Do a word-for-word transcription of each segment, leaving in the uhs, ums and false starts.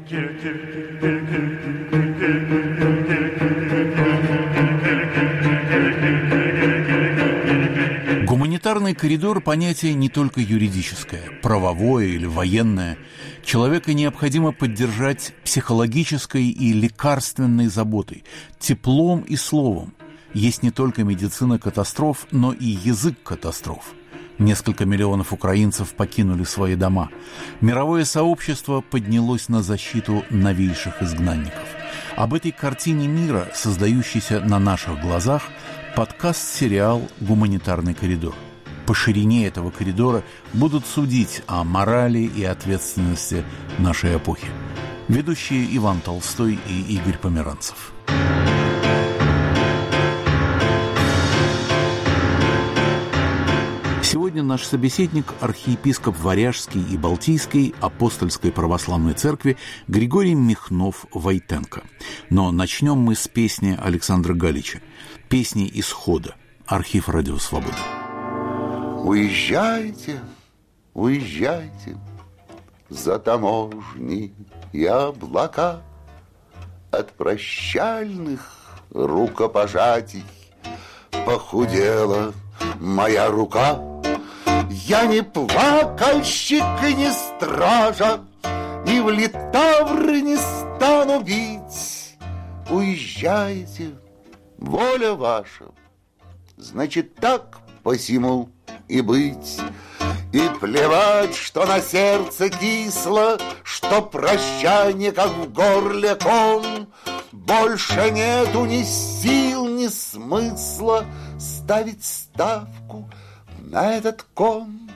Гуманитарный коридор – понятие не только юридическое, правовое или военное. Человека необходимо поддержать психологической и лекарственной заботой, теплом и словом. Есть не только медицина катастроф, но и язык катастроф. Несколько миллионов украинцев покинули свои дома. Мировое сообщество поднялось на защиту новейших изгнанников. Об этой картине мира, создающейся на наших глазах, подкаст-сериал «Гуманитарный коридор». По ширине этого коридора будут судить о морали и ответственности нашей эпохи. Ведущие Иван Толстой и Игорь Померанцев. Сегодня наш собеседник – архиепископ Варяжской и Балтийской апостольской православной церкви Григорий Михнов-Войтенко. Но начнем мы с песни Александра Галича, песни «Исхода», архив «Радио Свобода». Уезжайте, уезжайте за таможни и облака, от прощальных рукопожатий похудела моя рука. Я не плакальщик и не стража, и в литавры не стану бить. Уезжайте, воля ваша, значит так посему и быть. И плевать, что на сердце кисло, что прощание как в горле ком. Больше нету ни сил, ни смысла ставить ставку на этот кон.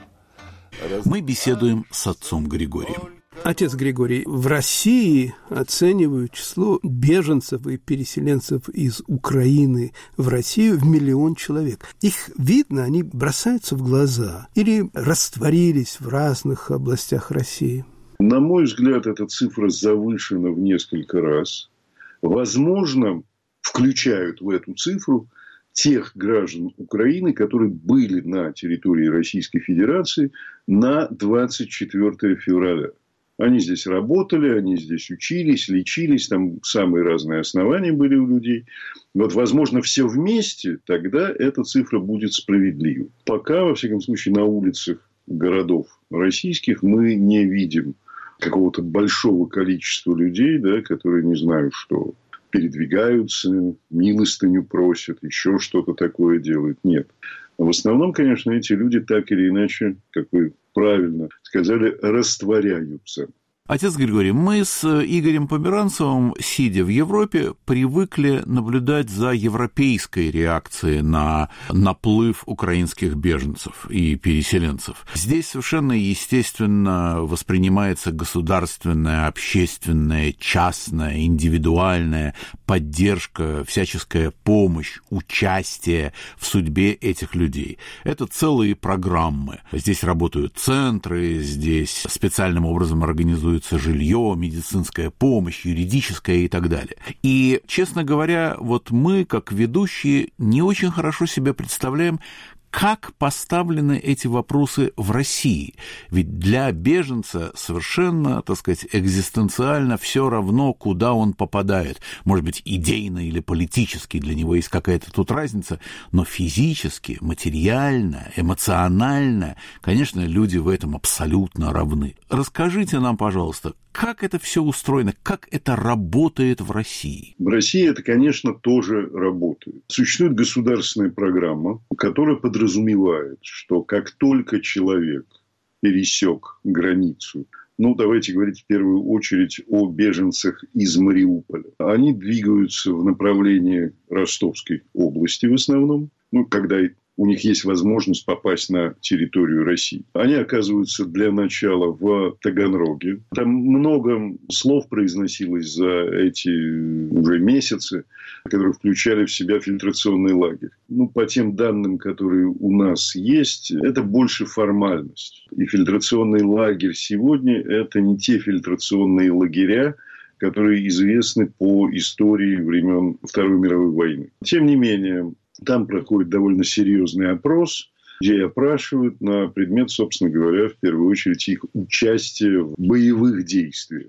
Мы беседуем с отцом Григорием. Отец Григорий, в России оценивают число беженцев и переселенцев из Украины в Россию в миллион человек. Их видно, они бросаются в глаза или растворились в разных областях России? На мой взгляд, эта цифра завышена в несколько раз. Возможно, включают в эту цифру тех граждан Украины, которые были на территории Российской Федерации на двадцать четвёртого февраля. Они здесь работали, они здесь учились, лечились, там самые разные основания были у людей. Вот, возможно, все вместе, тогда эта цифра будет справедлива. Пока, во всяком случае, на улицах городов российских мы не видим какого-то большого количества людей, да, которые, не знаю, что передвигаются, милостыню просят, еще что-то такое делают. Нет. В основном, конечно, эти люди так или иначе, как вы правильно сказали, растворяются. Отец Григорий, мы с Игорем Померанцевым, сидя в Европе, привыкли наблюдать за европейской реакцией на наплыв украинских беженцев и переселенцев. Здесь совершенно естественно воспринимается государственная, общественная, частная, индивидуальная поддержка, всяческая помощь, участие в судьбе этих людей. Это целые программы. Здесь работают центры, здесь специальным образом организуют жилье, медицинская помощь, юридическая и так далее. И, честно говоря, вот мы, как ведущие, не очень хорошо себе представляем, как поставлены эти вопросы в России. Ведь для беженца совершенно, так сказать, экзистенциально все равно, куда он попадает. Может быть, идейно или политически для него есть какая-то тут разница, но физически, материально, эмоционально, конечно, люди в этом абсолютно равны. Расскажите нам, пожалуйста, как это все устроено, как это работает в России? В России это, конечно, тоже работает. Существует государственная программа, которая подразумевает, что как только человек пересек границу, ну, давайте говорить в первую очередь о беженцах из Мариуполя, они двигаются в направлении Ростовской области в основном, ну, когда у них есть возможность попасть на территорию России. Они оказываются для начала в Таганроге. Там много слов произносилось за эти уже месяцы, которые включали в себя фильтрационный лагерь. Ну, по тем данным, которые у нас есть, это больше формальность. И фильтрационный лагерь сегодня – это не те фильтрационные лагеря, которые известны по истории времен Второй мировой войны. Тем не менее, там проходит довольно серьезный опрос, где опрашивают на предмет, собственно говоря, в первую очередь их участия в боевых действиях.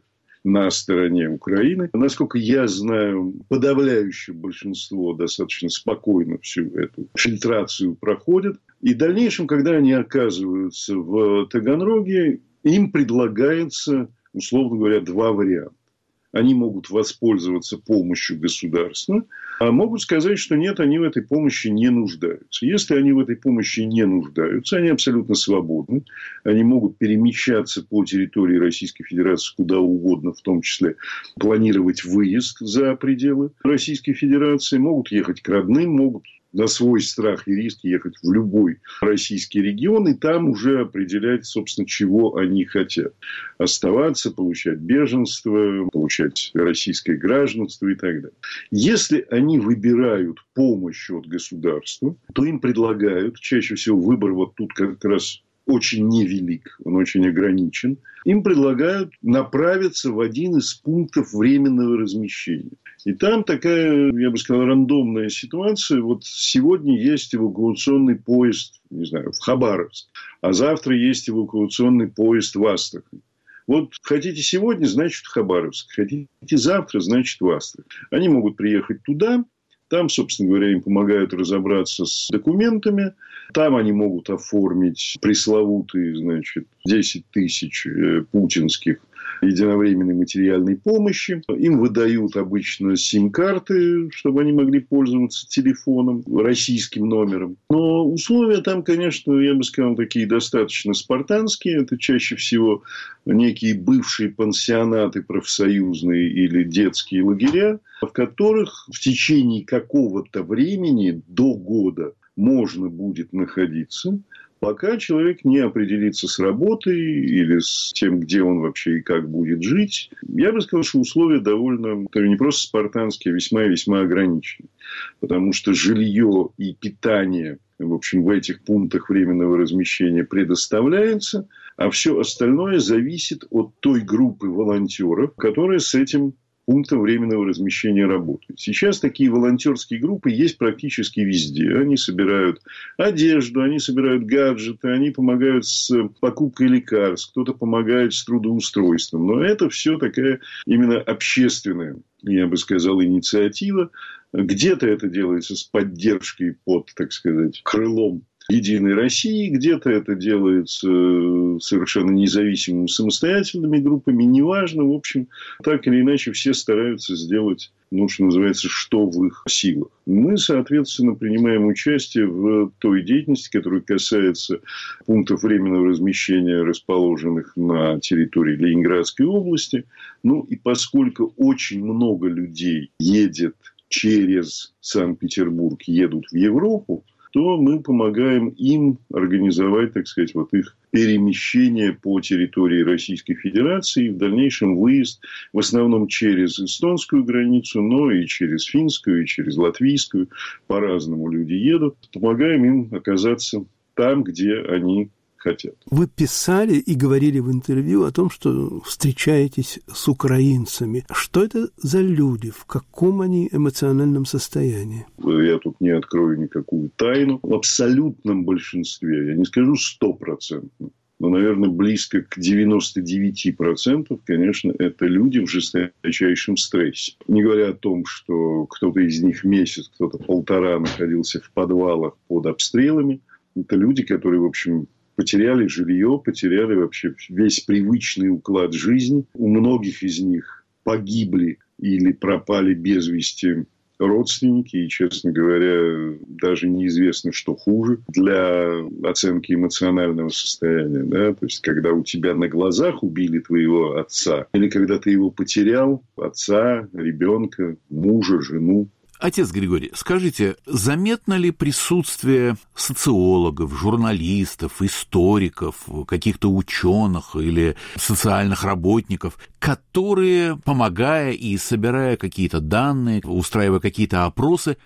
на стороне Украины. Насколько я знаю, подавляющее большинство достаточно спокойно всю эту фильтрацию проходит. И в дальнейшем, когда они оказываются в Таганроге, им предлагается, условно говоря, два варианта. Они могут воспользоваться помощью государства, а могут сказать, что нет, они в этой помощи не нуждаются. Если они в этой помощи не нуждаются, они абсолютно свободны. Они могут перемещаться по территории Российской Федерации куда угодно, в том числе планировать выезд за пределы Российской Федерации, могут ехать к родным, могут на свой страх и риск ехать в любой российский регион и там уже определять, собственно, чего они хотят. Оставаться, получать беженство, получать российское гражданство и так далее. Если они выбирают помощь от государства, то им предлагают, чаще всего выбор вот тут как раз очень невелик, он очень ограничен, им предлагают направиться в один из пунктов временного размещения. И там такая, я бы сказал, рандомная ситуация. Вот сегодня есть эвакуационный поезд, не знаю, в Хабаровск, а завтра есть эвакуационный поезд в Астрахань. Вот хотите сегодня, значит, в Хабаровск. Хотите завтра, значит, в Астрахань. Они могут приехать туда. Там, собственно говоря, им помогают разобраться с документами. Там они могут оформить пресловутые, значит, десять тысяч путинских единовременной материальной помощи. Им выдают обычно сим-карты, чтобы они могли пользоваться телефоном, российским номером. Но условия там, конечно, я бы сказал, такие достаточно спартанские. Это чаще всего некие бывшие пансионаты профсоюзные или детские лагеря, в которых в течение какого-то времени, до года, можно будет находиться, пока человек не определится с работой или с тем, где он вообще и как будет жить. Я бы сказал, что условия довольно, не просто спартанские, а весьма и весьма ограничены. Потому что жилье и питание, в общем, в этих пунктах временного размещения предоставляется, а все остальное зависит от той группы волонтеров, которые с этим пунктом временного размещения работают. Сейчас такие волонтерские группы есть практически везде. Они собирают одежду, они собирают гаджеты, они помогают с покупкой лекарств, кто-то помогает с трудоустройством. Но это все такая именно общественная, я бы сказал, инициатива. Где-то это делается с поддержкой под, так сказать, крылом Единой России, где-то это делается совершенно независимыми, самостоятельными группами, неважно, в общем, так или иначе все стараются сделать, ну, что называется, что в их силах. Мы, соответственно, принимаем участие в той деятельности, которая касается пунктов временного размещения, расположенных на территории Ленинградской области. Ну, и поскольку очень много людей едет через Санкт-Петербург, едут в Европу, то мы помогаем им организовать, так сказать, вот их перемещение по территории Российской Федерации и в дальнейшем выезд в основном через эстонскую границу, но и через финскую, и через латвийскую. По-разному люди едут. Помогаем им оказаться там, где они хотят. Вы писали и говорили в интервью о том, что встречаетесь с украинцами. Что это за люди? В каком они эмоциональном состоянии? Я тут не открою никакую тайну. В абсолютном большинстве, я не скажу стопроцентно, но, наверное, близко к девяноста девяти процентам, конечно, это люди в жесточайшем стрессе. Не говоря о том, что кто-то из них месяц, кто-то полтора находился в подвалах под обстрелами. Это люди, которые, в общем, потеряли жилье, потеряли вообще весь привычный уклад жизни. У многих из них погибли или пропали без вести родственники. И, честно говоря, даже неизвестно, что хуже для оценки эмоционального состояния. Да? То есть, когда у тебя на глазах убили твоего отца, или когда ты его потерял, отца, ребенка, мужа, жену. Отец Григорий, скажите, заметно ли присутствие социологов, журналистов, историков, каких-то ученых или социальных работников, которые, помогая и собирая какие-то данные, устраивая какие-то опросы,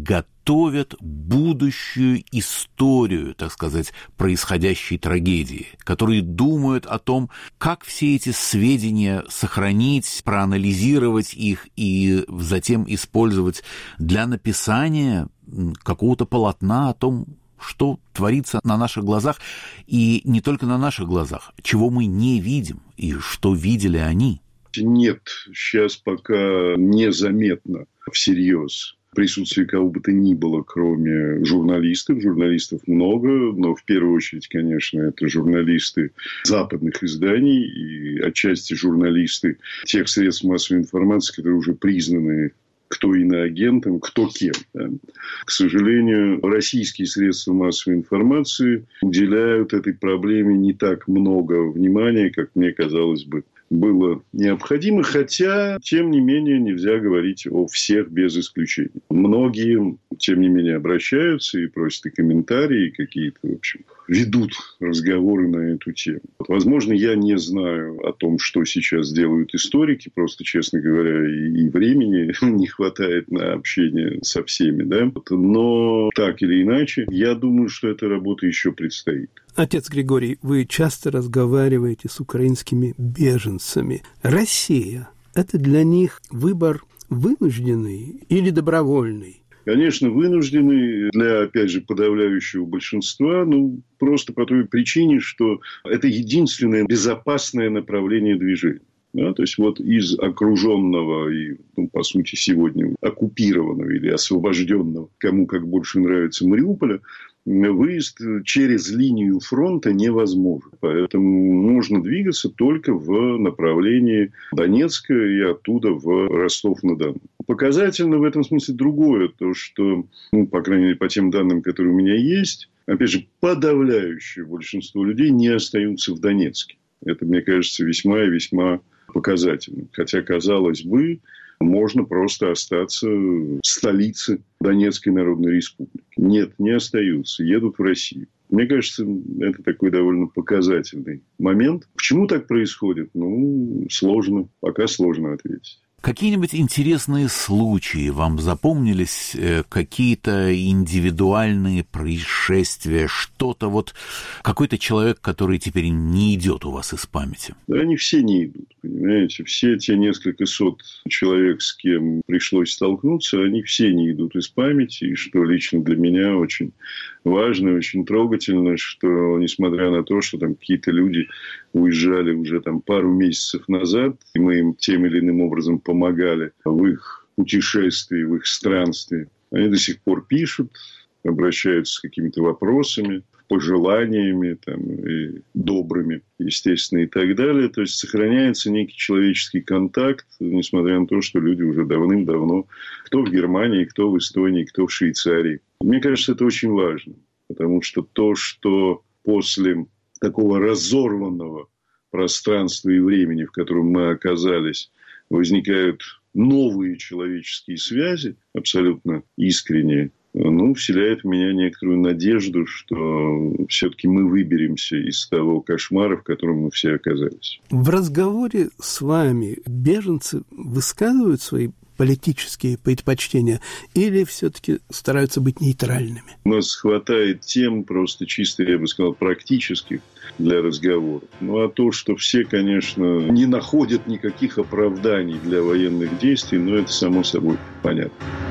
готовят будущую историю, так сказать, происходящей трагедии, которые думают о том, как все эти сведения сохранить, проанализировать их и затем использовать для написания какого-то полотна о том, что творится на наших глазах, и не только на наших глазах, чего мы не видим, и что видели они. Нет, сейчас пока незаметно всерьез присутствие кого бы то ни было, кроме журналистов. Журналистов много, но в первую очередь, конечно, это журналисты западных изданий и отчасти журналисты тех средств массовой информации, которые уже признаны кто иноагентом, кто кем. Да. К сожалению, российские средства массовой информации уделяют этой проблеме не так много внимания, как мне казалось бы было необходимо, хотя, тем не менее, нельзя говорить о всех без исключения. Многие, тем не менее, обращаются и просят и комментарии, и какие-то, в общем, ведут разговоры на эту тему. Возможно, я не знаю о том, что сейчас делают историки, просто, честно говоря, и времени не хватает на общение со всеми, да. Но так или иначе, я думаю, что эта работа еще предстоит. Отец Григорий, вы часто разговариваете с украинскими беженцами. Россия – это для них выбор вынужденный или добровольный? Конечно, вынуждены для, опять же, подавляющего большинства, ну, просто по той причине, что это единственное безопасное направление движения. Да, то есть, вот из окруженного и, ну, по сути, сегодня оккупированного или освобожденного, кому как больше нравится, Мариуполя, выезд через линию фронта невозможен. Поэтому можно двигаться только в направлении Донецка и оттуда в Ростов-на-Дону. Показательно в этом смысле другое, то, что, ну, по крайней мере, по тем данным, которые у меня есть, опять же, подавляющее большинство людей не остаются в Донецке. Это, мне кажется, весьма и весьма показательно. Хотя, казалось бы, можно просто остаться в столице Донецкой Народной Республики. Нет, не остаются, едут в Россию. Мне кажется, это такой довольно показательный момент. Почему так происходит? Ну, сложно, пока сложно ответить. Какие-нибудь интересные случаи вам запомнились, какие-то индивидуальные происшествия, что-то вот, какой-то человек, который теперь не идет у вас из памяти? Да, они все не идут, понимаете. Все те несколько сот человек, с кем пришлось столкнуться, они все не идут из памяти, и что лично для меня очень важно, очень трогательно, что несмотря на то, что там какие-то люди уезжали уже там пару месяцев назад, и мы им тем или иным образом помогали в их путешествии, в их странстве, они до сих пор пишут, обращаются с какими-то вопросами, пожеланиями там, и добрыми, естественно, и так далее. То есть сохраняется некий человеческий контакт, несмотря на то, что люди уже давным-давно, кто в Германии, кто в Эстонии, кто в Швейцарии. Мне кажется, это очень важно, потому что то, что после такого разорванного пространства и времени, в котором мы оказались, возникают новые человеческие связи, абсолютно искренние, ну, вселяет в меня некоторую надежду, что все-таки мы выберемся из того кошмара, в котором мы все оказались. В разговоре с вами беженцы высказывают свои политические предпочтения или все-таки стараются быть нейтральными? У нас хватает тем просто чисто, я бы сказал, практических для разговора. Ну, а то, что все, конечно, не находят никаких оправданий для военных действий, ну, это само собой понятно.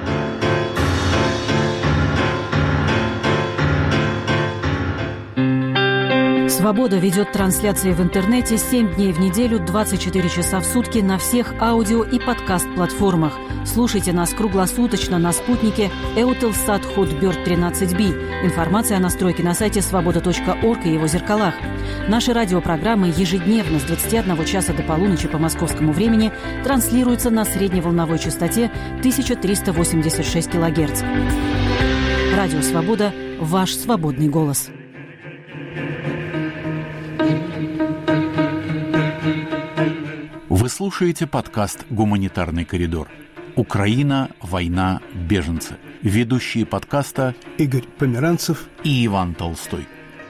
«Свобода» ведет трансляции в интернете семь дней в неделю, двадцать четыре часа в сутки на всех аудио и подкаст-платформах. Слушайте нас круглосуточно на спутнике Eutelsat Hotbird тринадцать би. Информация о настройке на сайте свобода точка орг и его зеркалах. Наши радиопрограммы ежедневно с двадцати одного часа до полуночи по московскому времени транслируются на средневолновой частоте тысяча триста восемьдесят шесть килогерц. Радио «Свобода» – ваш свободный голос. Вы слушаете подкаст «Гуманитарный коридор». Украина, война, беженцы. Ведущие подкаста Игорь Померанцев и Иван Толстой.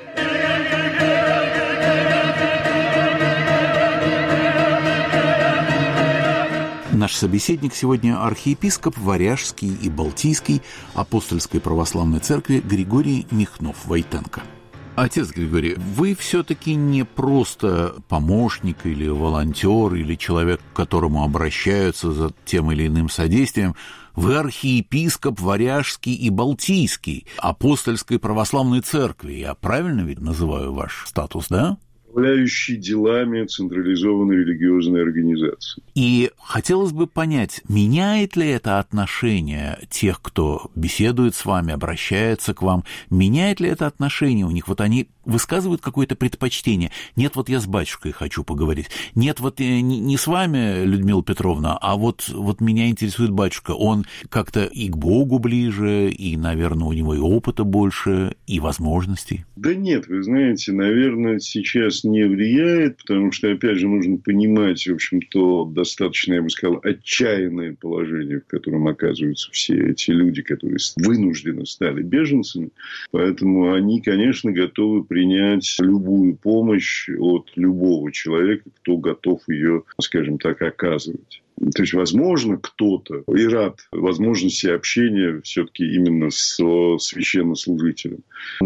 Наш собеседник сегодня архиепископ Варяжский и Балтийский Апостольской православной церкви Григорий Михнов-Войтенко. Отец Григорий, вы все-таки не просто помощник или волонтер, или человек, к которому обращаются за тем или иным содействием. Вы архиепископ Варяжский и Балтийский Апостольской православной церкви. Я правильно ведь называю ваш статус, да? управляющей делами централизованной религиозной организации. И хотелось бы понять, меняет ли это отношение тех, кто беседует с вами, обращается к вам, меняет ли это отношение у них? Вот они высказывают какое-то предпочтение. Нет, вот я с батюшкой хочу поговорить. Нет, вот не с вами, Людмила Петровна, а вот, вот меня интересует батюшка. Он как-то и к Богу ближе, и, наверное, у него и опыта больше, и возможностей. Да нет, вы знаете, наверное, сейчас не влияет, потому что, опять же, нужно понимать, в общем-то, достаточно, я бы сказал, отчаянное положение, в котором оказываются все эти люди, которые вынуждены стали беженцами. Поэтому они, конечно, готовы принять любую помощь от любого человека, кто готов ее, скажем так, оказывать. То есть, возможно, кто-то и рад возможности общения все-таки именно с священнослужителем.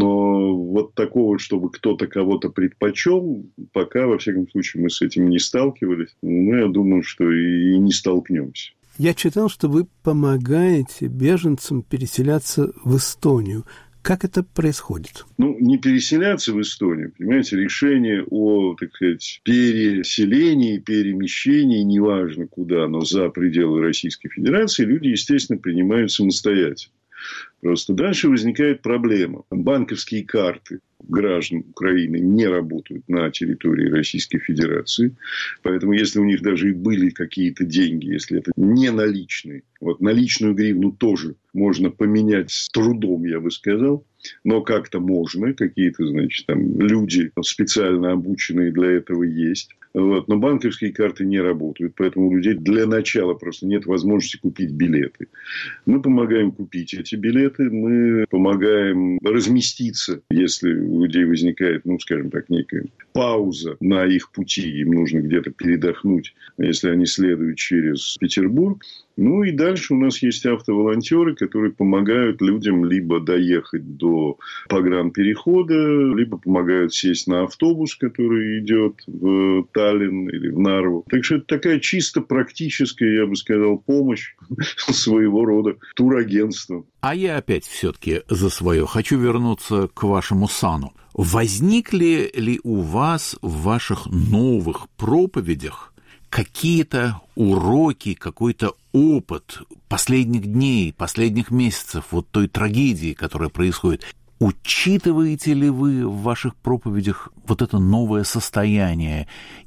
Но вот такого, чтобы кто-то кого-то предпочел, пока, во всяком случае, мы с этим не сталкивались. Ну, я думаю, что и не столкнемся. Я читал, что вы помогаете беженцам переселяться в Эстонию. Как это происходит? Ну, не переселяться в Эстонию, понимаете, решение о, так сказать, переселении, перемещении, неважно куда, но за пределы Российской Федерации, люди, естественно, принимают самостоятельно. Просто дальше возникает проблема. Банковские карты граждан Украины не работают на территории Российской Федерации. Поэтому, если у них даже и были какие-то деньги, если это не наличные, вот наличную гривну тоже можно поменять с трудом, я бы сказал. Но как-то можно. Какие-то, значит, там люди специально обученные для этого есть. Вот. Но банковские карты не работают. Поэтому у людей для начала просто нет возможности купить билеты. Мы помогаем купить эти билеты. Мы помогаем разместиться, если у людей возникает, ну, скажем так, некая пауза на их пути. Им нужно где-то передохнуть, если они следуют через Петербург. Ну, и дальше у нас есть автоволонтеры, которые помогают людям либо доехать до погранперехода, либо помогают сесть на автобус, который идет в Таллин или в Нарву. Так что это такая чисто практическая, я бы сказал, помощь своего рода турагентства. А я опять все-таки за свое хочу вернуться к вашему сану. Возникли ли у вас в ваших новых проповедях какие-то уроки, какой-то опыт последних дней, последних месяцев, вот той трагедии, которая происходит? Учитываете ли вы в ваших проповедях вот это новое состояние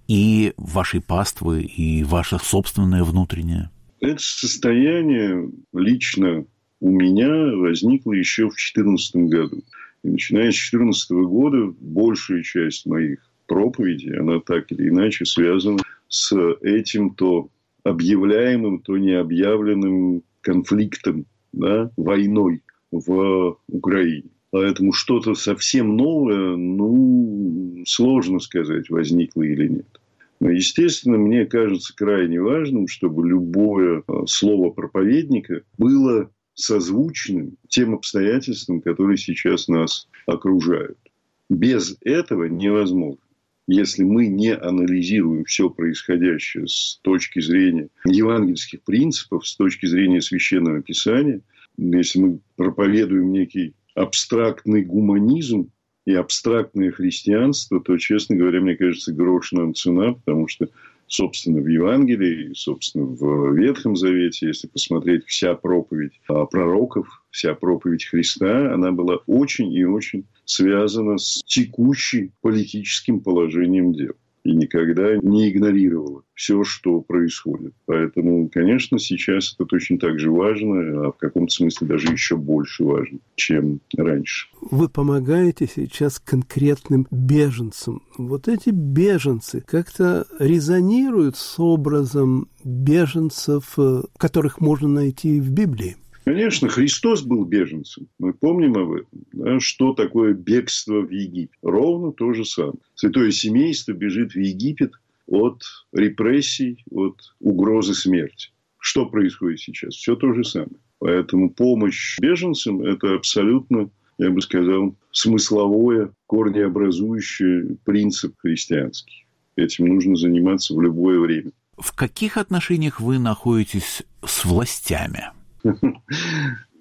и вашей паствы, и ваше собственное внутреннее? Это состояние лично у меня возникло еще в две тысячи четырнадцатом году. И начиная с две тысячи четырнадцатого года большая часть моих проповедей, она так или иначе связана с этим то объявляемым, то необъявленным конфликтом, да, войной в Украине. Поэтому что-то совсем новое, ну, сложно сказать, возникло или нет. Но, естественно, мне кажется крайне важным, чтобы любое слово проповедника было созвучным тем обстоятельствам, которые сейчас нас окружают. Без этого невозможно. Если мы не анализируем все происходящее с точки зрения евангельских принципов, с точки зрения Священного Писания, если мы проповедуем некий абстрактный гуманизм и абстрактное христианство, то, честно говоря, мне кажется, грош нам цена, потому что, собственно, в Евангелии, собственно, в Ветхом Завете, если посмотреть вся проповедь пророков, вся проповедь Христа, она была очень и очень связана с текущим политическим положением дел. И никогда не игнорировала все, что происходит. Поэтому, конечно, сейчас это точно так же важно, а в каком-то смысле даже еще больше важно, чем раньше. Вы помогаете сейчас конкретным беженцам. Вот эти беженцы как-то резонируют с образом беженцев, которых можно найти в Библии? Конечно, Христос был беженцем. Мы помним об этом. Да? Что такое бегство в Египет? Ровно то же самое. Святое семейство бежит в Египет от репрессий, от угрозы смерти. Что происходит сейчас? Все то же самое. Поэтому помощь беженцам – это абсолютно, я бы сказал, смысловое, корнеобразующий принцип христианский. Этим нужно заниматься в любое время. В каких отношениях вы находитесь с властями?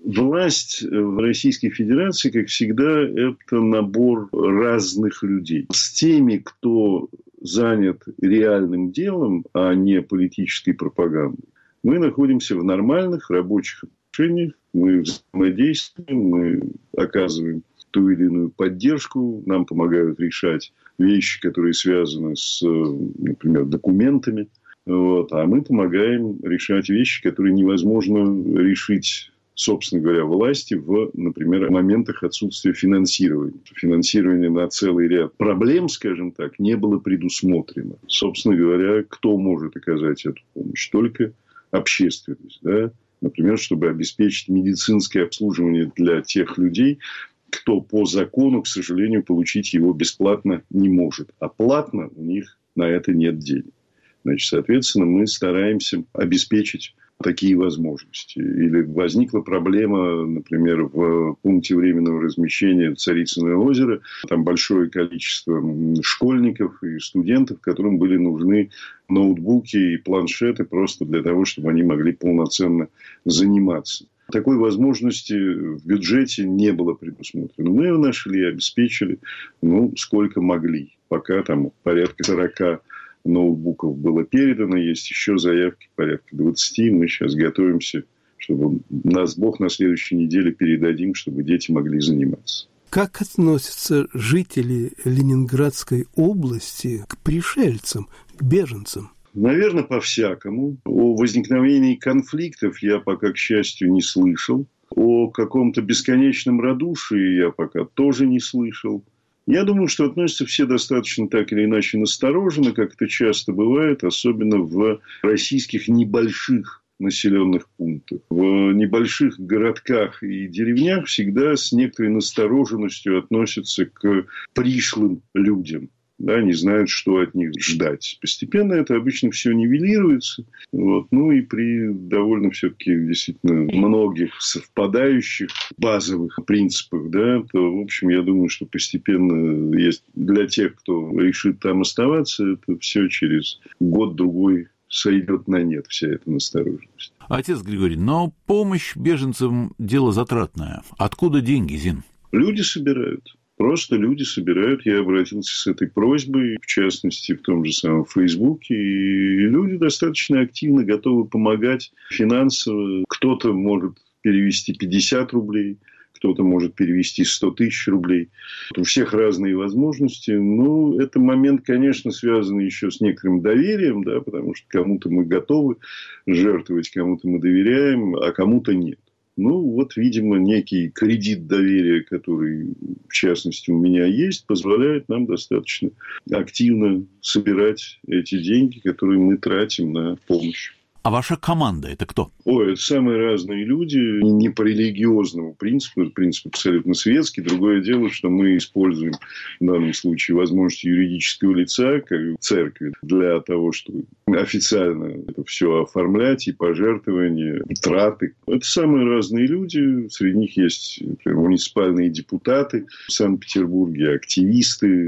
Власть в Российской Федерации, как всегда, это набор разных людей. С теми, кто занят реальным делом, а не политической пропагандой, мы находимся в нормальных рабочих отношениях, мы взаимодействуем, мы оказываем ту или иную поддержку, нам помогают решать вещи, которые связаны с, например, документами, вот, а мы помогаем решать вещи, которые невозможно решить, собственно говоря, власти в, например, моментах отсутствия финансирования. Финансирование на целый ряд проблем, скажем так, не было предусмотрено. Собственно говоря, кто может оказать эту помощь? Только общественность. Да? Например, чтобы обеспечить медицинское обслуживание для тех людей, кто по закону, к сожалению, получить его бесплатно не может. А платно у них на это нет денег. Значит, соответственно, мы стараемся обеспечить такие возможности. Или возникла проблема, например, в пункте временного размещения Царицыно озеро. Там большое количество школьников и студентов, которым были нужны ноутбуки и планшеты просто для того, чтобы они могли полноценно заниматься. Такой возможности в бюджете не было предусмотрено. Мы ее нашли и обеспечили, ну, сколько могли. Пока там порядка сорока ноутбуков было передано, есть еще заявки порядка двадцати. Мы сейчас готовимся, чтобы нас Бог на следующей неделе передадим, чтобы дети могли заниматься. Как относятся жители Ленинградской области к пришельцам, к беженцам? Наверное, по-всякому. О возникновении конфликтов я пока, к счастью, не слышал. О каком-то бесконечном радушии я пока тоже не слышал. Я думаю, что относятся все достаточно так или иначе настороженно, как это часто бывает, особенно в российских небольших населенных пунктах. В небольших городках и деревнях всегда с некоторой настороженностью относятся к пришлым людям. Да, не знают, что от них ждать. Постепенно это обычно все нивелируется. Вот. Ну и при довольно все-таки действительно многих совпадающих базовых принципах, да, то, в общем, я думаю, что постепенно есть для тех, кто решит там оставаться, это все через год-другой сойдет на нет, вся эта настороженность. Отец Григорий, но помощь беженцам – дело затратное. Откуда деньги, Зин? Люди собирают. Просто люди собирают. Я обратился с этой просьбой, в частности, в том же самом Фейсбуке. И люди достаточно активно готовы помогать финансово. Кто-то может перевести пятьдесят рублей, кто-то может перевести сто тысяч рублей. У всех разные возможности. Ну, это момент, конечно, связан еще с некоторым доверием, да, потому что кому-то мы готовы жертвовать, кому-то мы доверяем, а кому-то нет. Ну, вот, видимо, некий кредит доверия, который, в частности, у меня есть, позволяет нам достаточно активно собирать эти деньги, которые мы тратим на помощь. А ваша команда – это кто? Ой, это самые разные люди, не по религиозному принципу, это принцип абсолютно светский. Другое дело, что мы используем в данном случае возможности юридического лица, как церкви, для того, чтобы официально это все оформлять, и пожертвования, и траты. Это самые разные люди. Среди них есть, например, муниципальные депутаты в Санкт-Петербурге, активисты,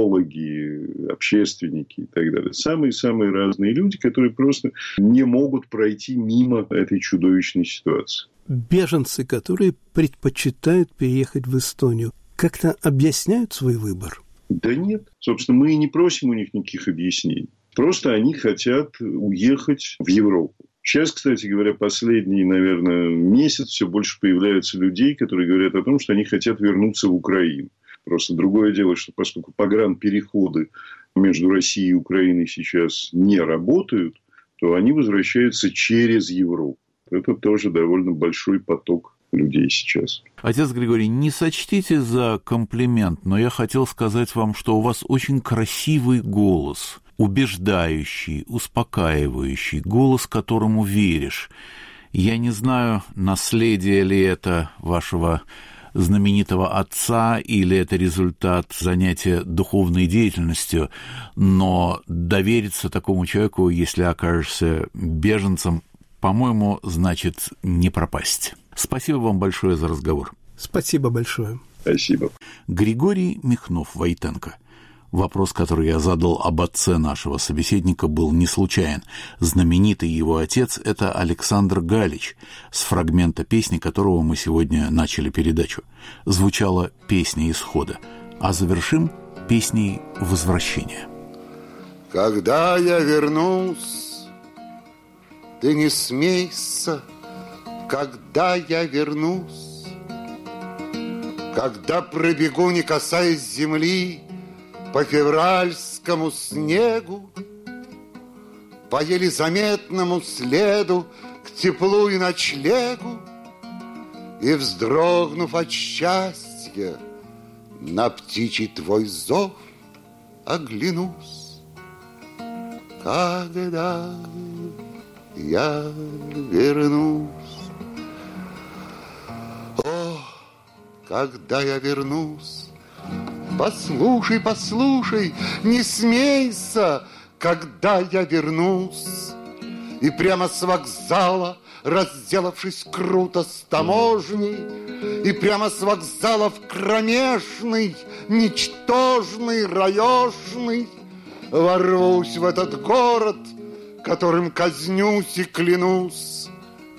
экологи, общественники и так далее. Самые-самые разные люди, которые просто не могут могут пройти мимо этой чудовищной ситуации. Беженцы, которые предпочитают переехать в Эстонию, как-то объясняют свой выбор? Да нет. Собственно, мы и не просим у них никаких объяснений. Просто они хотят уехать в Европу. Сейчас, кстати говоря, последний, наверное, месяц все больше появляется людей, которые говорят о том, что они хотят вернуться в Украину. Просто другое дело, что поскольку погранпереходы между Россией и Украиной сейчас не работают, то они возвращаются через Европу. Это тоже довольно большой поток людей сейчас. Отец Григорий, не сочтите за комплимент, но я хотел сказать вам, что у вас очень красивый голос, убеждающий, успокаивающий, голос, которому веришь. Я не знаю, наследие ли это вашего знаменитого отца или это результат занятия духовной деятельностью, но довериться такому человеку, если окажешься беженцем, по-моему, значит не пропасть. Спасибо вам большое за разговор. Спасибо большое. Спасибо. Григорий Михнов-Войтенко. Вопрос, который я задал об отце нашего собеседника, был не случайен. Знаменитый его отец – это Александр Галич, с фрагмента песни которого мы сегодня начали передачу. Звучала песня исхода, а завершим песней возвращения. Когда я вернусь, ты не смейся, когда я вернусь, когда пробегу, не касаясь земли, по февральскому снегу, по еле заметному следу к теплу и ночлегу, и, вздрогнув от счастья, на птичий твой зов оглянусь. Когда я вернусь, о, когда я вернусь, послушай, послушай, не смейся, когда я вернусь. И прямо с вокзала, разделавшись круто с таможней, и прямо с вокзала в кромешный, ничтожный, раешный, ворвусь в этот город, которым казнюсь и клянусь.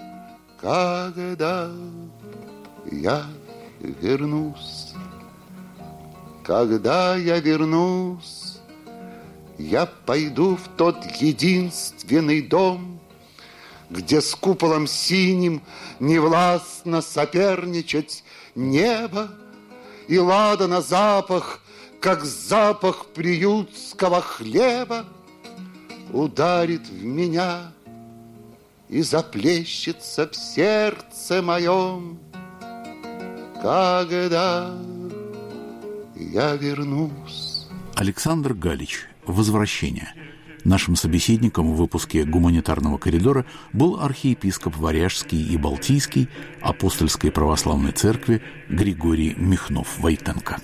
Когда я вернусь, когда я вернусь, я пойду в тот единственный дом, где с куполом синим невластно соперничать небо, и ладана запах, как запах приютского хлеба, ударит в меня и заплещется в сердце моем, когда я вернусь. Александр Галич. «Возвращение». Нашим собеседником в выпуске «Гуманитарного коридора» был архиепископ Варяжский и Балтийский Апостольской православной церкви Григорий Михнов-Войтенко.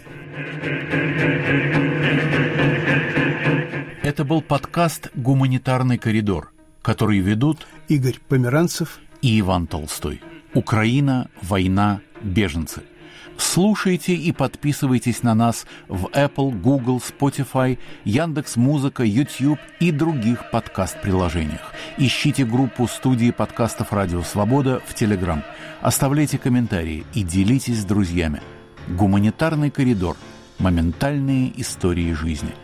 Это был подкаст «Гуманитарный коридор», который ведут Игорь Померанцев и Иван Толстой. Украина, война, беженцы. Слушайте и подписывайтесь на нас в Apple, Google, Spotify, Яндекс.Музыка, YouTube и других подкаст-приложениях. Ищите группу студии подкастов «Радио Свобода» в Telegram. Оставляйте комментарии и делитесь с друзьями. Гуманитарный коридор. Моментальные истории жизни.